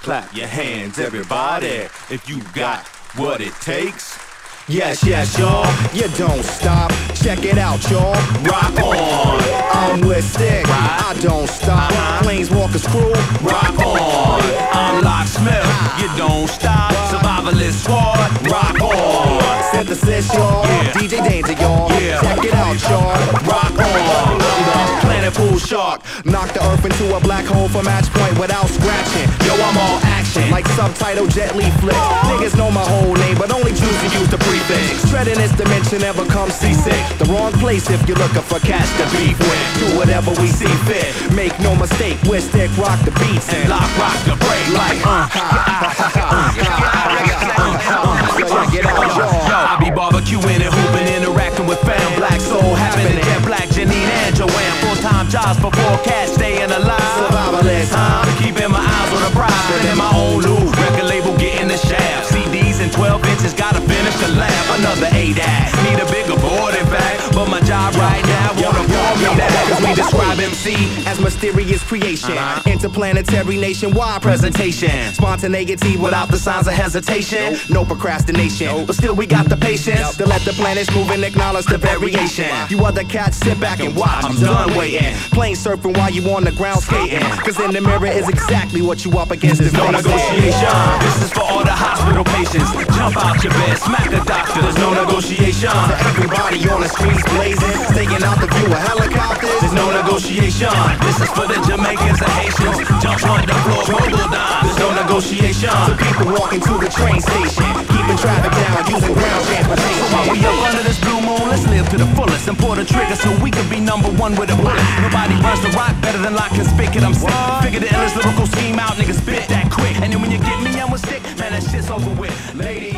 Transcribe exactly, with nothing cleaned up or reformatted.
Clap your hands, everybody, if you got what it takes. Yes, yes, y'all, you don't stop. Check it out, y'all. Rock on. I'm with Stick. Right. I don't stop. Uh-huh. Planeswalker's crew. Rock on. I'm Locksmith. You don't stop. Survivalist squad. Rock on. Synthesis, y'all. Yeah. D J Danger, y'all. Yeah. Check it out, y'all. Rock on. I'm the Planet Pool Shark. Knock the earth into a black hole for match point without scratching. Yo, I'm all action. Like subtitle Jet Li flick. Niggas know my whole name, but only choose to use the prefix. Treading this dimension never come seasick. The wrong place if you're looking for cash to beef with. Do whatever we see fit. Make no mistake, we're Stick rock the beats and Lock, rock the break like uh. Check it out, y'all. I be barbecuing and hooping, interacting with fam. Black soul happening, yeah, Black Janine and Joanne. Full-time jobs before cash, staying alive. Survivalist, huh? Keeping my eyes on the prize, spinning my own loot. Record label getting the shaft. C Ds and twelve inches, gotta finish the lab. Another A D A C, need a bigger board in fact. But my job right now won't afford me that. Cause we describe M C as mysterious creation, uh-huh. interplanetary nationwide presentation, spontaneity without the signs of hesitation, nope. No procrastination, nope. But still we got the patience nope. To let the planets move and acknowledge the variation. You other cats sit back and watch, I'm done waiting. Plain surfing while you on the ground skating. Cause in the mirror is exactly what you up against. There's no negotiation. This is for all the hospital patients. Jump out your bed, smack a doctor. There's no negotiation. To everybody on the streets blazing, staying out the view of helicopters. There's no negotiation. This is for the Jamaicans and Haitians. Jump on the floor, mobile dime. There's no negotiation. To people walking to the train station, keeping traffic down, using ground transportation. So while we up under this blue moon, let's live to the fullest and pull the trigger so we can be number one with a bullet. Nobody runs the rock better than Lock and Spigot. I'm sick. Figure the endless lyrical scheme out, niggas spit that quick. And then when you get me, I'm a stick. Man, that shit's over with. Ladies.